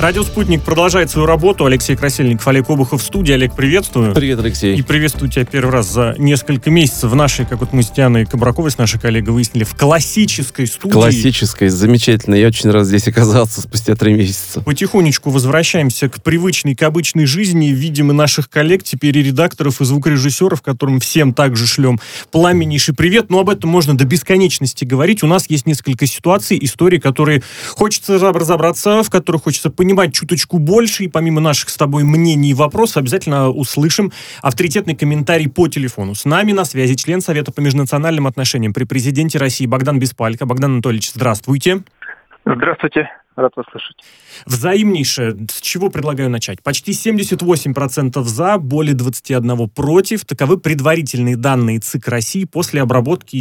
Радио «Спутник» продолжает свою работу. Алексей Красильников, Олег Обухов в студии. Олег, приветствую. Привет, Алексей. И приветствую тебя первый раз за несколько месяцев в нашей, как вот мы с Дианой Кабраковой, с нашей коллегой, выяснили, в классической студии. Классической, замечательно. Я очень рад здесь оказаться спустя 3 месяца. Потихонечку возвращаемся к привычной, к обычной жизни. Видим и наших коллег, теперь и редакторов, и звукорежиссеров, которым всем также шлем пламеннейший привет. Но об этом можно до бесконечности говорить. У нас есть несколько ситуаций, историй, которые хочется разобраться, в которых хочется понимать чуточку больше, и помимо наших с тобой мнений и вопросов обязательно услышим авторитетный комментарий по телефону. С нами на связи член Совета по межнациональным отношениям при президенте России Богдан Беспалько. Богдан Анатольевич, здравствуйте. Здравствуйте. Рад вас слышать. Взаимнейшее. С чего предлагаю начать? Почти 78% за, более 21% против. Таковы предварительные данные ЦИК России после обработки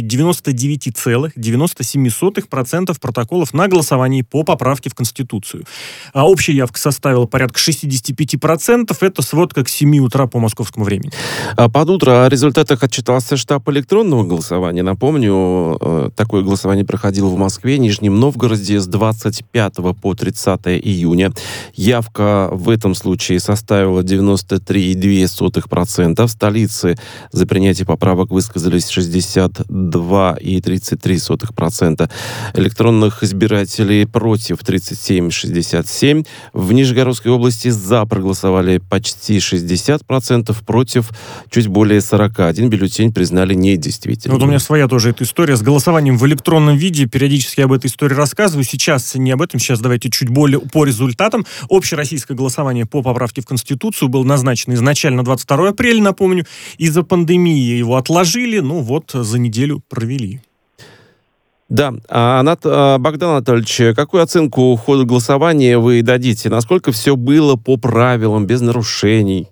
99,97% протоколов на голосовании по поправке в Конституцию. А общая явка составила порядка 65%. Это сводка к 7 утра по московскому времени. Под утро о результатах отчитался штаб электронного голосования. Напомню, такое голосование проходило в Москве, Нижнем Новгороде с 25 по 30 июня. Явка в этом случае составила 93,2%. В столице за принятие поправок высказались 62,33%. Электронных избирателей против 37,67%. В Нижегородской области за проголосовали почти 60%, против чуть более 40%. Один бюллетень признали недействительным. Вот у меня своя тоже эта история с голосованием в электронном виде. Периодически об этой истории рассказываю. Сейчас не об этом. Сейчас давайте чуть более по результатам. Общероссийское голосование по поправке в Конституцию было назначено изначально 22 апреля, напомню. Из-за пандемии его отложили, за неделю провели. Да. Богдан Анатольевич, какую оценку ходу голосования вы дадите? Насколько все было по правилам, без нарушений?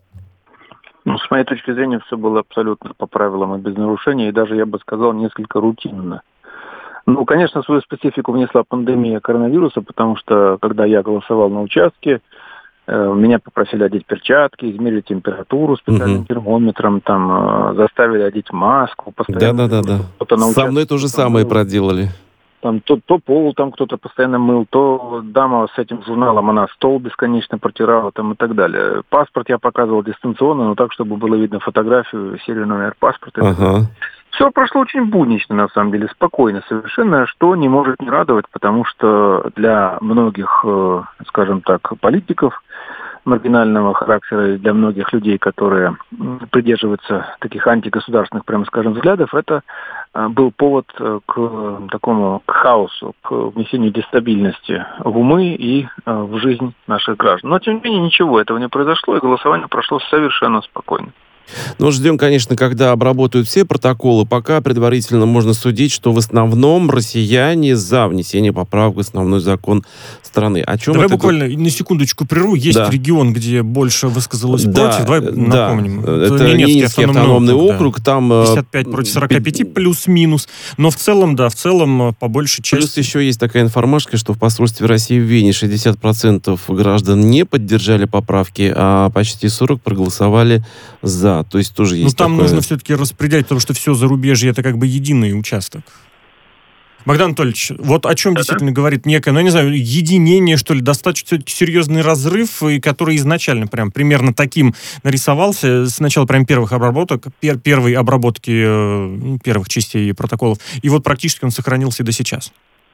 С моей точки зрения, все было абсолютно по правилам и без нарушений, и даже, я бы сказал, несколько рутинно. Конечно, свою специфику внесла пандемия коронавируса, потому что, когда я голосовал на участке, меня попросили одеть перчатки, измерить температуру специальным термометром, заставили одеть маску. Да. Со мной то же самое проделали. То пол кто-то постоянно мыл, то дама с этим журналом, она стол бесконечно протирала и так далее. Паспорт я показывал дистанционно, но так, чтобы было видно фотографию, серию, номер паспорта. Ага. Все прошло очень буднично, на самом деле, спокойно совершенно, что не может не радовать, потому что для многих, скажем так, политиков маргинального характера, и для многих людей, которые придерживаются таких антигосударственных, прямо скажем, взглядов, это был повод к хаосу, к внесению дестабильности в умы и в жизнь наших граждан. Но, тем не менее, ничего этого не произошло, и голосование прошло совершенно спокойно. Ждем, конечно, когда обработают все протоколы. Пока предварительно можно судить, что в основном россияне за внесение поправок в основной закон страны. Давай буквально на секундочку прерву. Есть регион, где больше высказалось против. Давай напомним. Это Ненецкий автономный округ. Да. Там 55 против 45 плюс-минус. Но в целом по большей части... Плюс еще есть такая информашка, что в посольстве России в Вене 60% граждан не поддержали поправки, а почти 40% проголосовали за. То есть тоже есть там такое... нужно все-таки распределять, потому что все зарубежье — это единый участок. Богдан Анатольевич, вот о чем действительно говорит некое, единение, что ли, достаточно все-таки серьезный разрыв, и который изначально примерно таким нарисовался с начала первых обработок, первой обработки первых частей протоколов, и вот практически он сохранился и до сейчас.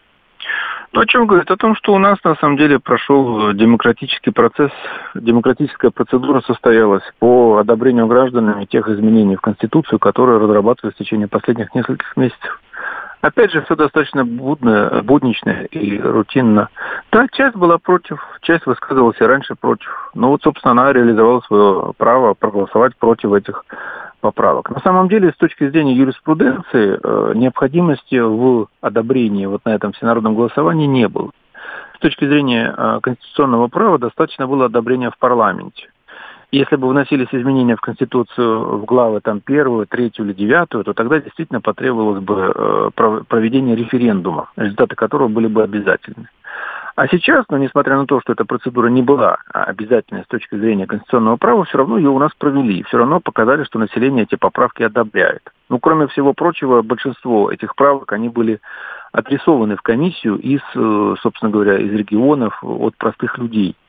О чем говорит? О том, что у нас, на самом деле, прошел демократический процесс, демократическая процедура состоялась по одобрению гражданами тех изменений в Конституцию, которые разрабатывались в течение последних нескольких месяцев. Опять же, все достаточно буднично и рутинно. Да, часть была против, часть высказывалась и раньше против. Собственно, она реализовала свое право проголосовать против этих поправок. На самом деле, с точки зрения юриспруденции, необходимости в одобрении на этом всенародном голосовании не было. С точки зрения конституционного права достаточно было одобрения в парламенте. Если бы вносились изменения в Конституцию в главы 1, 3 или 9, то тогда действительно потребовалось бы проведение референдума, результаты которого были бы обязательны. А сейчас, несмотря на то, что эта процедура не была обязательной с точки зрения конституционного права, все равно ее у нас провели. Все равно показали, что население эти поправки одобряет. Кроме всего прочего, большинство этих правок, они были адресованы в комиссию собственно говоря, из регионов, от простых людей.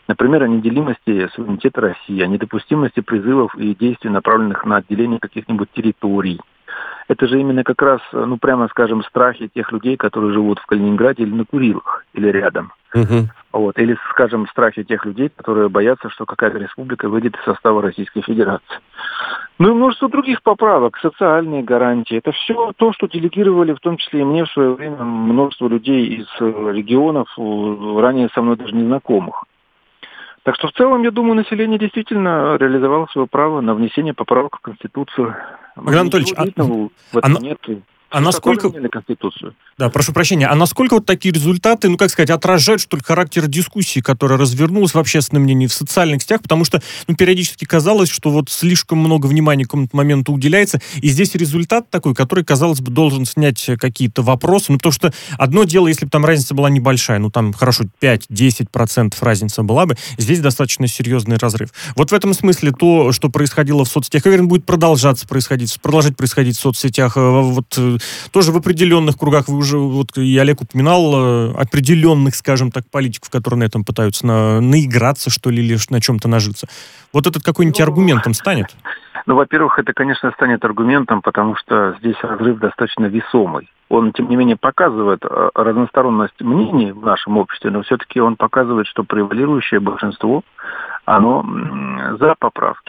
Например, о неделимости суверенитета России, о недопустимости призывов и действий, направленных на отделение каких-нибудь территорий. Это же именно как раз, прямо скажем, страхи тех людей, которые живут в Калининграде или на Курилах, или рядом. Вот. Или, скажем, страхи тех людей, которые боятся, что какая-то республика выйдет из состава Российской Федерации. Ну и множество других поправок, социальные гарантии. Это все то, что делегировали, в том числе и мне в свое время, множество людей из регионов, ранее со мной даже незнакомых. Так что в целом, я думаю, население действительно реализовало свое право на внесение поправок в Конституцию. Богдан Анатольевич, в этом нет. А насколько... Конституцию. Да, прошу прощения. А насколько вот такие результаты, отражают, что ли, характер дискуссии, которая развернулась в общественном мнении, в социальных сетях, потому что, периодически казалось, что вот слишком много внимания к какому-то моменту уделяется, и здесь результат такой, который, казалось бы, должен снять какие-то вопросы, потому что одно дело, если бы там разница была небольшая, хорошо, 5-10% разница была бы, здесь достаточно серьезный разрыв. Вот в этом смысле то, что происходило в соцсетях, я уверен, будет продолжать происходить в соцсетях, тоже в определенных кругах, вы уже, и Олег упоминал, определенных, скажем так, политиков, которые на этом пытаются наиграться, что ли, или на чем-то нажиться. Вот этот какой-нибудь аргументом станет? Во-первых, это, конечно, станет аргументом, потому что здесь разрыв достаточно весомый. Он, тем не менее, показывает разносторонность мнений в нашем обществе, но все-таки он показывает, что превалирующее большинство, оно за поправки.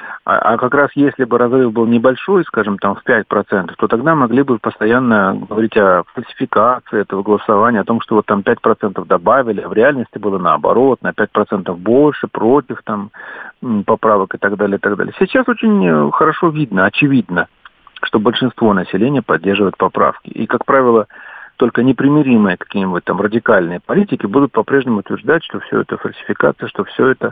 А как раз если бы разрыв был небольшой, скажем, в 5%, то тогда могли бы постоянно говорить о фальсификации этого голосования, о том, что 5% добавили, а в реальности было наоборот, на 5% больше, против поправок и так далее, и так далее. Сейчас очень хорошо видно, очевидно, что большинство населения поддерживает поправки. И, как правило, только непримиримые какие-нибудь радикальные политики будут по-прежнему утверждать, что все это фальсификация, что все это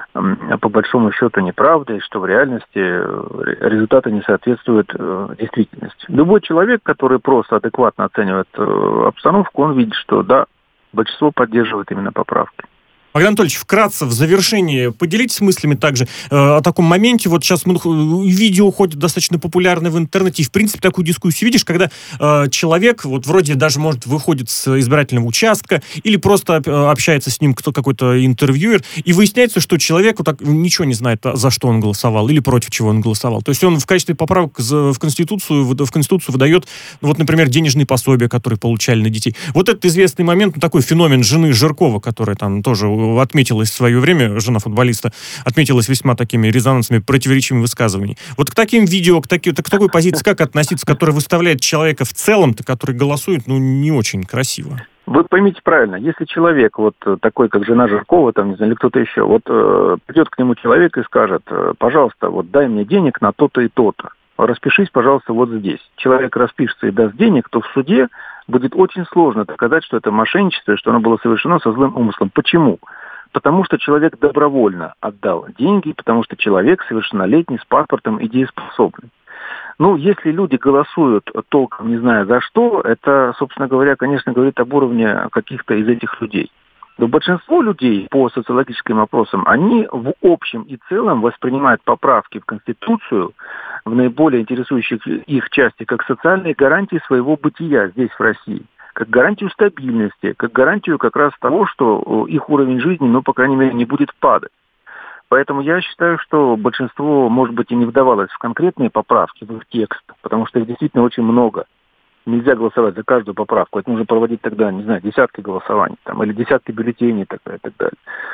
по большому счету неправда, и что в реальности результаты не соответствуют действительности. Любой человек, который просто адекватно оценивает обстановку, он видит, что да, большинство поддерживает именно поправки. Богдан Анатольевич, вкратце, в завершении, поделитесь мыслями также о таком моменте. Вот сейчас видео ходит достаточно популярное в интернете, и, в принципе, такую дискуссию видишь, когда человек, вроде даже, может, выходит с избирательного участка, или просто общается с ним какой-то интервьюер, и выясняется, что человек ничего не знает, за что он голосовал, или против чего он голосовал. То есть он в качестве поправок в Конституцию выдает, например, денежные пособия, которые получали на детей. Вот этот известный момент, такой феномен жены Жиркова, которая тоже отметилась в свое время, жена футболиста, отметилась весьма такими резонансными, противоречивыми высказываниями. Вот к таким видео, к такой позиции как относиться, которая выставляет человека в целом-то, который голосует, не очень красиво? Вы поймите правильно, если человек такой, как жена Жиркова, или кто-то еще, придет к нему человек и скажет: пожалуйста, дай мне денег на то-то и то-то, распишись, пожалуйста, здесь. Человек распишется и даст денег, то в суде будет очень сложно доказать, что это мошенничество, и что оно было совершено со злым умыслом. Почему? Потому что человек добровольно отдал деньги, потому что человек совершеннолетний, с паспортом и дееспособный. Если люди голосуют толком не зная за что, это, собственно говоря, конечно, говорит об уровне каких-то из этих людей. Но большинство людей по социологическим опросам, они в общем и целом воспринимают поправки в Конституцию в наиболее интересующих их части как социальные гарантии своего бытия здесь, в России, как гарантию стабильности, как гарантию как раз того, что их уровень жизни, по крайней мере, не будет падать. Поэтому я считаю, что большинство, может быть, и не вдавалось в конкретные поправки, в их текст, потому что их действительно очень много. Нельзя голосовать за каждую поправку. Это нужно проводить тогда, десятки голосований, или десятки бюллетеней и так далее.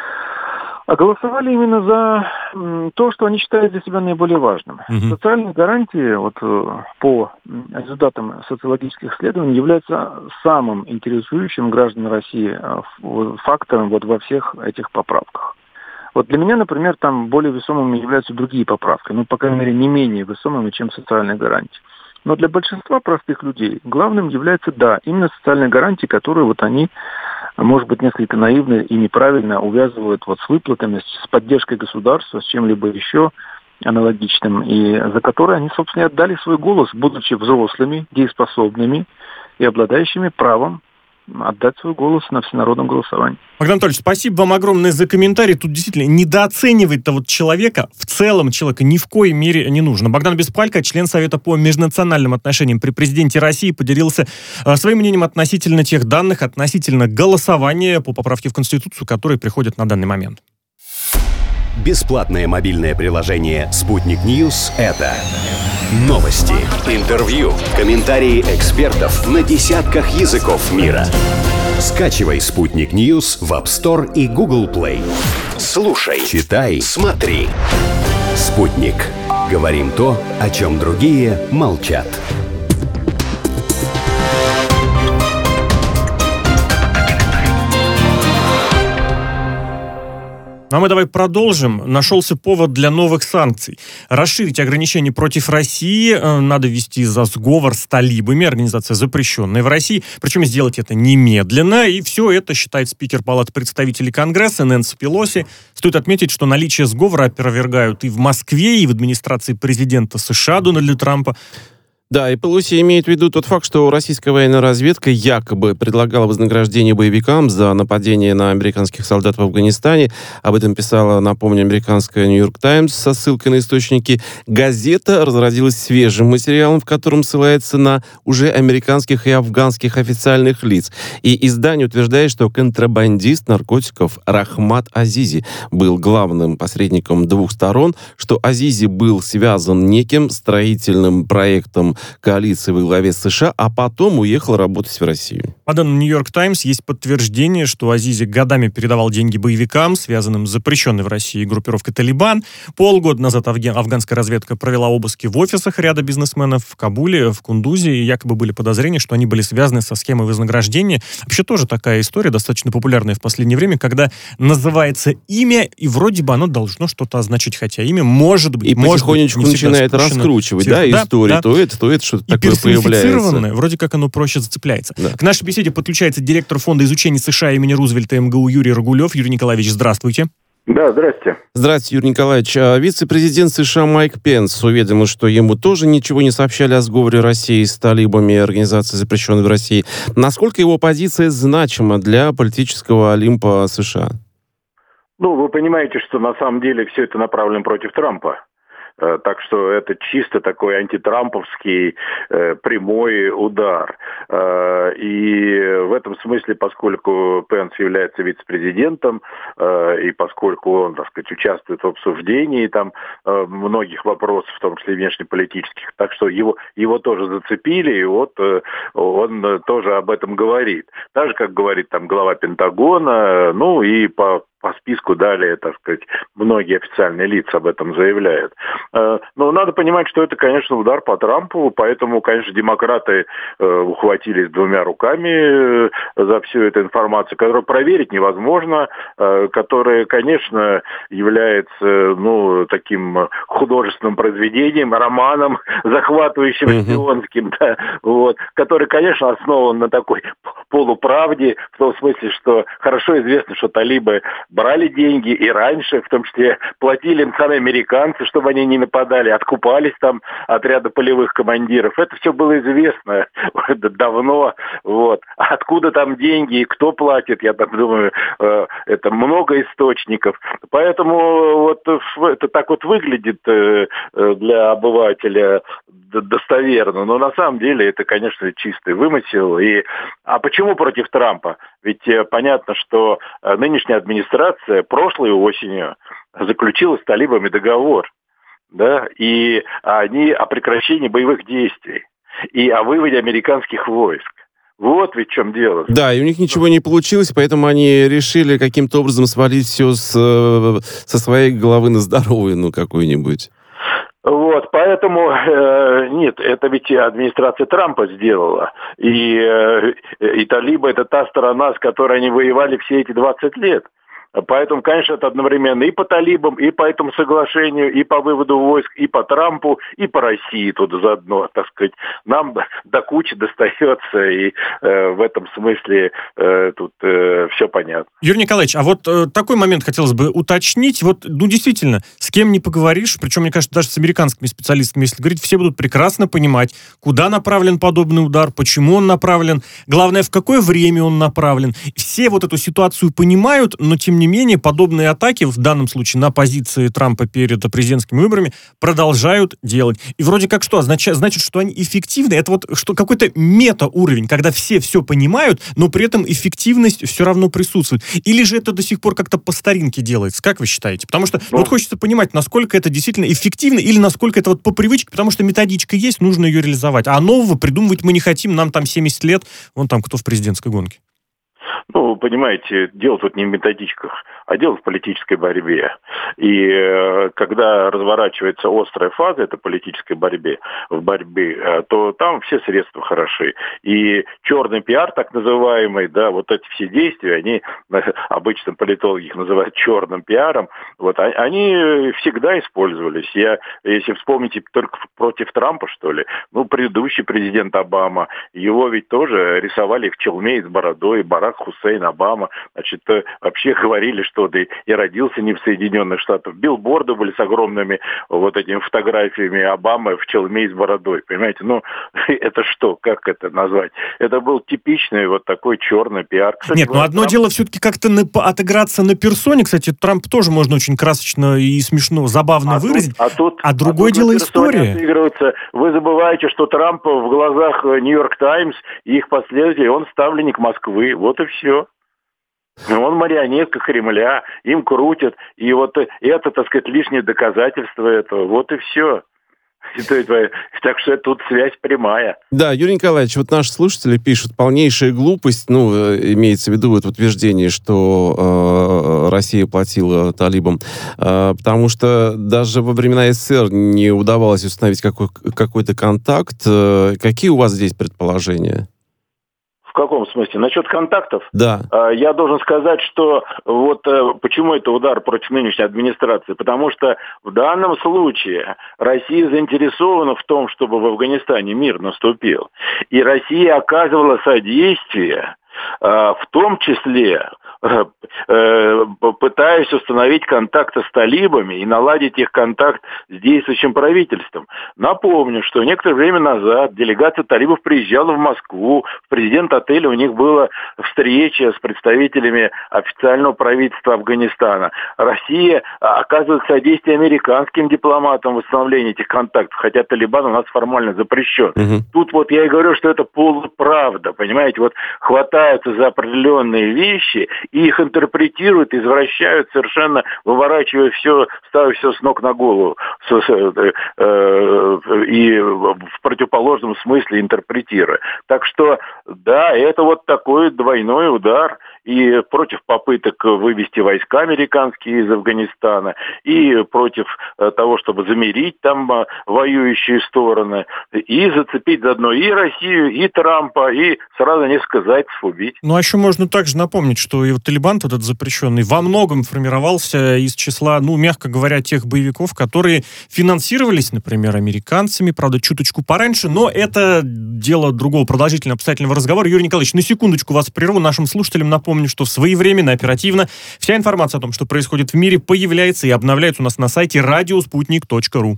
А голосовали именно за то, что они считают для себя наиболее важным. Социальные гарантии, по результатам социологических исследований, являются самым интересующим граждан России фактором во всех этих поправках. Для меня, например, там более весомыми являются другие поправки, по крайней мере, не менее весомыми, чем социальные гарантии. Но для большинства простых людей главным является, именно социальные гарантии, которые они, может быть, несколько наивно и неправильно увязывают с выплатами, с поддержкой государства, с чем-либо еще аналогичным, и за которые они, собственно, и отдали свой голос, будучи взрослыми, дееспособными и обладающими правом отдать свой голос на всенародном голосовании. Богдан Анатольевич, спасибо вам огромное за комментарий. Тут действительно недооценивать-то вот человека, в целом человека ни в коей мере не нужно. Богдан Беспалько, член Совета по межнациональным отношениям при президенте России, поделился своим мнением относительно тех данных, относительно голосования по поправке в Конституцию, которые приходят на данный момент. Бесплатное мобильное приложение «Спутник Ньюс» — это новости, интервью, комментарии экспертов на десятках языков мира. Скачивай «Спутник Ньюс» в App Store и Google Play. Слушай, читай, смотри. «Спутник». Говорим то, о чем другие молчат. А мы давай продолжим. Нашелся повод для новых санкций. Расширить ограничения против России надо ввести за сговор с талибами, организация, запрещенная в России, причем сделать это немедленно, и все это считает спикер Палаты представителей Конгресса Нэнси Пелоси. Стоит отметить, что наличие сговора опровергают и в Москве, и в администрации президента США Дональда Трампа. Да, и Пелоси имеет в виду тот факт, что российская военная разведка якобы предлагала вознаграждение боевикам за нападение на американских солдат в Афганистане. Об этом писала, напомню, американская «Нью-Йорк Таймс» со ссылкой на источники. Газета разразилась свежим материалом, в котором ссылается на уже американских и афганских официальных лиц. И издание утверждает, что контрабандист наркотиков Рахмат Азизи был главным посредником двух сторон, что Азизи был связан неким строительным проектом коалиции во главе с США, а потом уехал работать в Россию. По данным «Нью-Йорк Таймс» есть подтверждение, что Азизи годами передавал деньги боевикам, связанным с запрещенной в России группировкой «Талибан». Полгода назад афганская разведка провела обыски в офисах ряда бизнесменов в Кабуле, в Кундузе, и якобы были подозрения, что они были связаны со схемой вознаграждения. Вообще тоже такая история, достаточно популярная в последнее время, когда называется имя, и вроде бы оно должно что-то означать, хотя имя может быть... И потихонечку начинает раскручивать, историю, то это что-то такое появляется. Вроде как оно проще зацепляется. Да. К нашей беседе подключается директор Фонда изучения США имени Рузвельта МГУ Юрий Рогулев. Юрий Николаевич, здравствуйте. Да, здрасте. Здравствуйте, Юрий Николаевич. Вице-президент США Майк Пенс уведомил, что ему тоже ничего не сообщали о сговоре России с талибами и организацией, запрещенной в России. Насколько его позиция значима для политического Олимпа США? Вы понимаете, что на самом деле все это направлено против Трампа. Так что это чисто такой антитрамповский прямой удар. И в этом смысле, поскольку Пенс является вице-президентом, и поскольку он, так сказать, участвует в обсуждении многих вопросов, в том числе внешнеполитических, так что его тоже зацепили, и вот он тоже об этом говорит. Так же, как говорит глава Пентагона, и по списку далее, так сказать, многие официальные лица об этом заявляют. Но надо понимать, что это, конечно, удар по Трампу, поэтому, конечно, демократы ухватились двумя руками за всю эту информацию, которую проверить невозможно, которая, конечно, является, таким художественным произведением, романом, захватывающим, шпионским, который, конечно, основан на такой полуправде, в том смысле, что хорошо известно, что талибы брали деньги и раньше, в том числе платили им сами американцы, чтобы они не нападали, откупались от ряда полевых командиров. Это все было известно давно. Откуда там деньги и кто платит, я думаю, это много источников. Поэтому это так выглядит для обывателя достоверно. Но на самом деле это, конечно, чистый вымысел. А почему против Трампа? Ведь понятно, что нынешняя администрация прошлой осенью заключила с талибами договор, и они о прекращении боевых действий и о выводе американских войск. Вот ведь в чем дело. Да, и у них ничего не получилось, поэтому они решили каким-то образом свалить все со своей головы на здоровую, какую-нибудь. Поэтому, нет, это ведь администрация Трампа сделала. И талибы — это та сторона, с которой они воевали все эти 20 лет. Поэтому, конечно, это одновременно и по талибам, и по этому соглашению, и по выводу войск, и по Трампу, и по России тут заодно, так сказать. Нам до кучи достается, и в этом смысле тут все понятно. Юрий Николаевич, а вот такой момент хотелось бы уточнить. Вот, действительно, с кем не поговоришь, причем, мне кажется, даже с американскими специалистами, если говорить, все будут прекрасно понимать, куда направлен подобный удар, почему он направлен, главное, в какое время он направлен. Все вот эту ситуацию понимают, но, тем не менее, подобные атаки, в данном случае на позиции Трампа перед президентскими выборами, продолжают делать. И вроде как что? Значит, что они эффективны? Это вот что какой-то мета-уровень, когда все понимают, но при этом эффективность все равно присутствует. Или же это до сих пор как-то по старинке делается? Как вы считаете? Потому что вот хочется понимать, насколько это действительно эффективно или насколько это вот по привычке, потому что методичка есть, нужно ее реализовать. А нового придумывать мы не хотим, нам там 70 лет, вон там кто в президентской гонке. Вы понимаете, дело тут не в методичках, а дело в политической борьбе. И когда разворачивается острая фаза этой политической борьбы, то там все средства хороши. И черный пиар, так называемый, да, вот эти все действия, они, обычно политологи их называют черным пиаром, вот, они всегда использовались. Если вспомните только против Трампа, что ли, предыдущий президент Обама, его ведь тоже рисовали в челме и с бородой, Барак Хусейн Обама, вообще говорили, что ты и родился не в Соединенных Штатах. Билборды были с огромными вот этими фотографиями Обамы в челме и с бородой. Понимаете, это что, как это назвать? Это был типичный вот такой черный пиар. Кстати, нет, одно дело все-таки как-то отыграться на персоне. Кстати, Трамп тоже можно очень красочно и смешно, забавно выразить. А другое дело история. Вы забываете, что Трамп в глазах Нью-Йорк Таймс и их последователей, он ставленник Москвы. Вот и все. Он марионетка Кремля, им крутят, и вот это, так сказать, лишнее доказательство этого, вот и все. Так что тут связь прямая. Да, Юрий Николаевич, вот наши слушатели пишут, полнейшая глупость, имеется в виду это утверждение, что Россия платила талибам, потому что даже во времена СССР не удавалось установить какой-то контакт. Какие у вас здесь предположения? В каком смысле? Насчет контактов? Да. Я должен сказать, что почему это удар против нынешней администрации? Потому что в данном случае Россия заинтересована в том, чтобы в Афганистане мир наступил. И Россия оказывала содействие, в том числе пытаясь установить контакты с талибами и наладить их контакт с действующим правительством. Напомню, что некоторое время назад делегация талибов приезжала в Москву, в президент-отеле у них была встреча с представителями официального правительства Афганистана. Россия оказывает содействие американским дипломатам в восстановлении этих контактов, хотя Талибан у нас формально запрещен. Тут я и говорю, что это полуправда, понимаете, хватаются за определенные вещи и их интерпретируют, извращают совершенно, выворачивая все, ставя все с ног на голову. И в противоположном смысле интерпретируя. Так что, да, это такой двойной удар и против попыток вывести войска американские из Афганистана, и против того, чтобы замирить там воюющие стороны, и зацепить заодно и Россию, и Трампа, и сразу несколько зайцев убить. А еще можно также напомнить, что и Талибан этот запрещенный во многом формировался из числа, мягко говоря, тех боевиков, которые финансировались, например, американцами, правда, чуточку пораньше, но это дело другого продолжительного обстоятельного разговора. Юрий Николаевич, на секундочку вас прерву. Нашим слушателям напомню, что своевременно, оперативно вся информация о том, что происходит в мире, появляется и обновляется у нас на сайте radiosputnik.ru.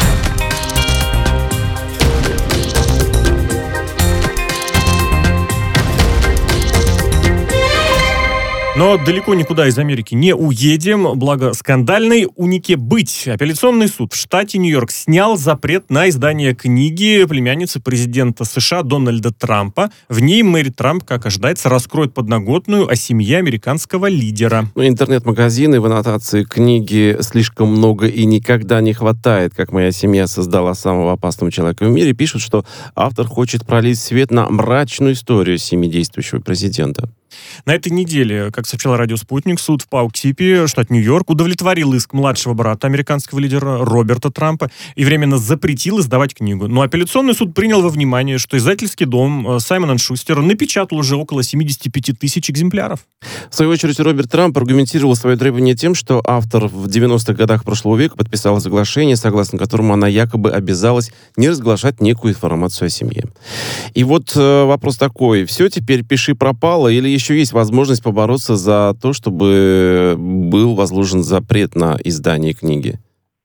Но далеко никуда из Америки не уедем, благо скандальной унике быть. Апелляционный суд в штате Нью-Йорк снял запрет на издание книги племянницы президента США Дональда Трампа. В ней Мэри Трамп, как ожидается, раскроет подноготную о семье американского лидера. Интернет-магазины в аннотации книги «Слишком много и никогда не хватает, как моя семья создала самого опасного человека в мире» пишут, что автор хочет пролить свет на мрачную историю семьи действующего президента. На этой неделе, как сообщал радио «Спутник», суд в Пауксипи, штат Нью-Йорк, удовлетворил иск младшего брата американского лидера Роберта Трампа и временно запретил издавать книгу. Но апелляционный суд принял во внимание, что издательский дом Саймон & Шустер напечатал уже около 75 тысяч экземпляров. В свою очередь, Роберт Трамп аргументировал свое требование тем, что автор в 90-х годах прошлого века подписал соглашение, согласно которому она якобы обязалась не разглашать некую информацию о семье. И вот вопрос такой. Все, теперь пиши пропало, или еще есть возможность побороться за то, чтобы был возложен запрет на издание книги?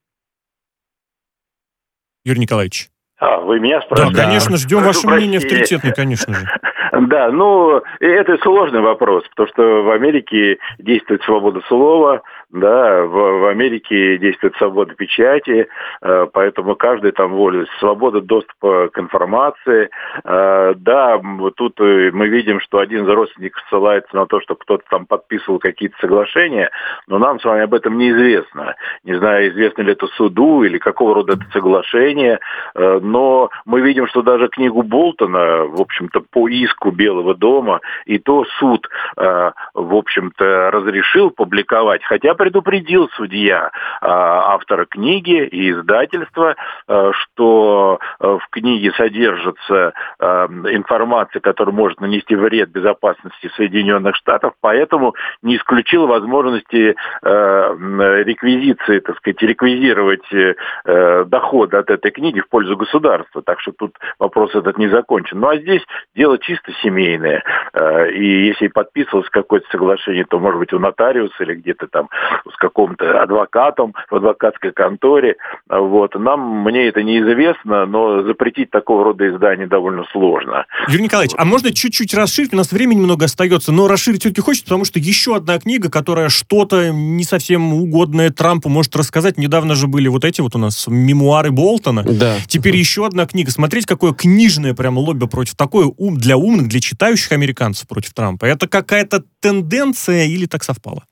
Юрий Николаевич. Вы меня спрашиваете? Да, конечно, ждем ваше мнение авторитетное, конечно же. Да, это сложный вопрос, потому что в Америке действует свобода слова, да, в Америке действует свобода печати, поэтому каждый там волен, свобода доступа к информации. Да, тут мы видим, что один из родственников ссылается на то, что кто-то там подписывал какие-то соглашения, но нам с вами об этом неизвестно. Не знаю, известно ли это суду или какого рода это соглашение, но мы видим, что даже книгу Болтона, в общем-то, по иску Белого дома, и то суд, в общем-то, разрешил публиковать, хотя предупредил судья автора книги и издательства, что в книге содержится информация, которая может нанести вред безопасности Соединенных Штатов, поэтому не исключил возможности реквизиции, так сказать, реквизировать доходы от этой книги в пользу государства. Так что тут вопрос этот не закончен. Ну а здесь дело чисто семейное. И если подписывалось какое-то соглашение, то, может быть, у нотариуса или где-то там с каким-то адвокатом в адвокатской конторе. Вот. Мне это неизвестно, но запретить такого рода издание довольно сложно. Юрий Николаевич, а можно чуть-чуть расширить? У нас времени много остается, но расширить все-таки хочется, потому что еще одна книга, которая что-то не совсем угодное Трампу может рассказать. Недавно же были вот эти вот у нас мемуары Болтона. Да. Теперь еще одна книга. Смотрите, какое книжное прямо лобби против такое для умных, для читающих американцев против Трампа. Это какая-то тенденция или так совпало?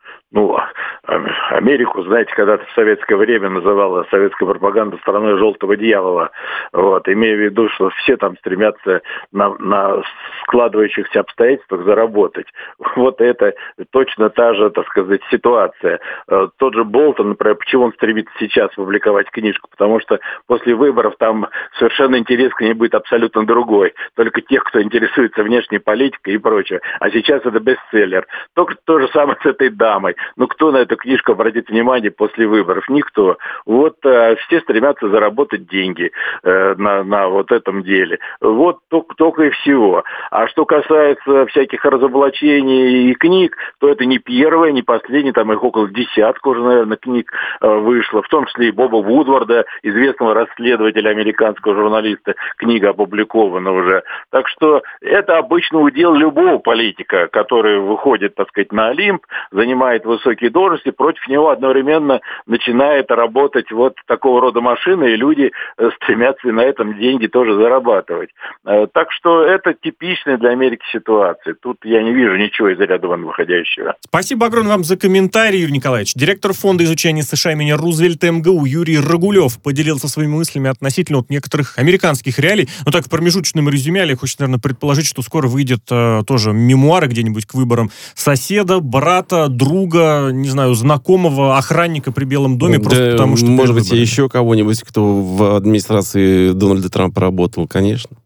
Америку, знаете, когда-то в советское время называла советская пропаганда страной желтого дьявола. Вот, имея в виду, что все там стремятся на складывающихся обстоятельствах заработать. Вот это точно та же, так сказать, ситуация. Тот же Болтон, например, почему он стремится сейчас публиковать книжку? Потому что после выборов там совершенно интерес к ней будет абсолютно другой. Только тех, кто интересуется внешней политикой и прочее. А сейчас это бестселлер. Только то же самое с этой дамой. Кто на эту книжку обратит внимание после выборов? Никто. Вот все стремятся заработать деньги на вот этом деле. Вот только и всего. А что касается всяких разоблачений и книг, то это не первое, не последнее, там их около десятка уже, наверное, книг вышло, в том числе и Боба Вудварда, известного расследователя, американского журналиста, книга опубликована уже. Так что это обычно удел любого политика, который выходит, так сказать, на Олимп, занимает высокие должности, против него одновременно начинает работать вот такого рода машина, и люди стремятся на этом деньги тоже зарабатывать. Так что это типичная для Америки ситуация. Тут я не вижу ничего из ряда вон выходящего. Спасибо огромное вам за комментарий, Юрий Николаевич. Директор фонда изучения США имени Рузвельта МГУ Юрий Рагулев поделился своими мыслями относительно некоторых американских реалий. Но так в промежуточном резюме Олег хочет, наверное, предположить, что скоро выйдет тоже мемуары где-нибудь к выборам соседа, брата, друга, не знаю, знакомого, охранника при Белом доме, просто потому что... Может быть, еще кого-нибудь, кто в администрации Дональда Трампа работал, конечно.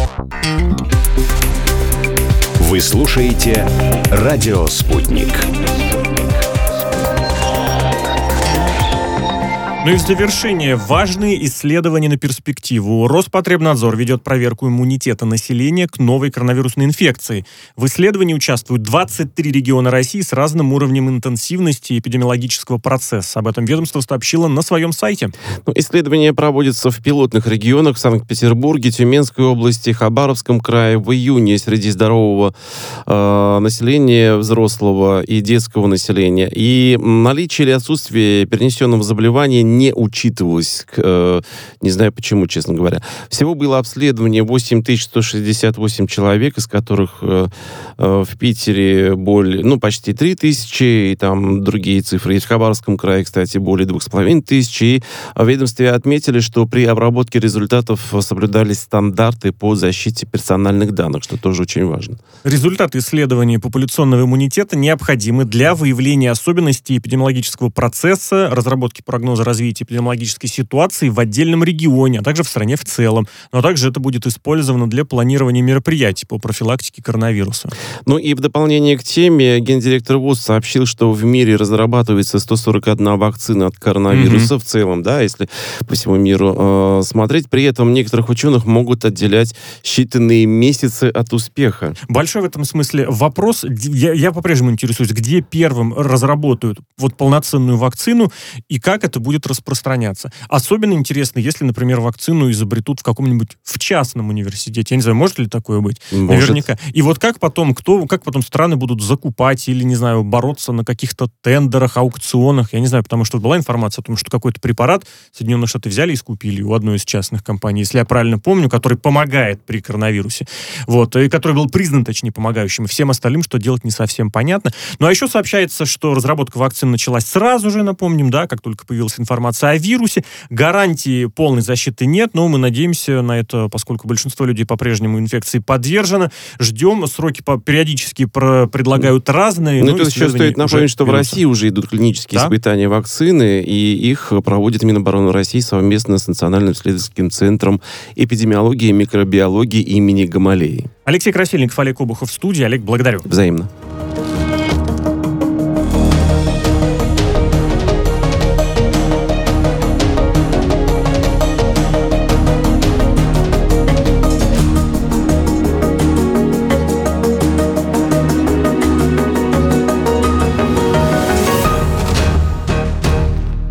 Вы слушаете «Радио Спутник». Ну и в завершение важные исследования на перспективу. Роспотребнадзор ведет проверку иммунитета населения к новой коронавирусной инфекции. В исследовании участвуют 23 региона России с разным уровнем интенсивности эпидемиологического процесса. Об этом ведомство сообщило на своем сайте. Исследования проводятся в пилотных регионах в Санкт-Петербурге, Тюменской области, Хабаровском крае. В июне среди здорового населения, взрослого и детского населения. И наличие или отсутствие перенесенного заболевания не учитывалось. Не знаю почему, честно говоря. Всего было обследование 8168 человек, из которых в Питере почти 3000, и там другие цифры. И в Хабаровском крае, кстати, более 2500. И в ведомстве отметили, что при обработке результатов соблюдались стандарты по защите персональных данных, что тоже очень важно. Результаты исследования популяционного иммунитета необходимы для выявления особенностей эпидемиологического процесса, разработки прогноза развития эпидемиологической ситуации в отдельном регионе, а также в стране в целом. Но также это будет использовано для планирования мероприятий по профилактике коронавируса. Ну и в дополнение к теме, гендиректор ВОЗ сообщил, что в мире разрабатывается 141 вакцина от коронавируса в целом, да, если по всему миру смотреть. При этом некоторых ученых могут отделять считанные месяцы от успеха. Большой в этом смысле вопрос. Я по-прежнему интересуюсь, где первым разработают полноценную вакцину и как это будет распространяться. Особенно интересно, если, например, вакцину изобретут в частном университете. Я не знаю, может ли такое быть? Может. Наверняка. И как потом страны будут закупать или, не знаю, бороться на каких-то тендерах, аукционах. Я не знаю, потому что была информация о том, что какой-то препарат Соединенные Штаты взяли и скупили у одной из частных компаний, если я правильно помню, который помогает при коронавирусе. И который был признан, точнее, помогающим. И всем остальным, что делать, не совсем понятно. Ну, а еще сообщается, что разработка вакцин началась сразу же, напомним, да, как только появилась информация о вирусе. Гарантии полной защиты нет, но мы надеемся на это, поскольку большинство людей по-прежнему инфекции подвержено. Ждем, сроки периодически предлагают разные. Ну, тут еще стоит напомнить, что в России уже идут клинические испытания вакцины, и их проводит Минобороны России совместно с Национальным исследовательским центром эпидемиологии и микробиологии имени Гамалеи. Алексей Красильников, Олег Обухов в студии. Олег, благодарю. Взаимно.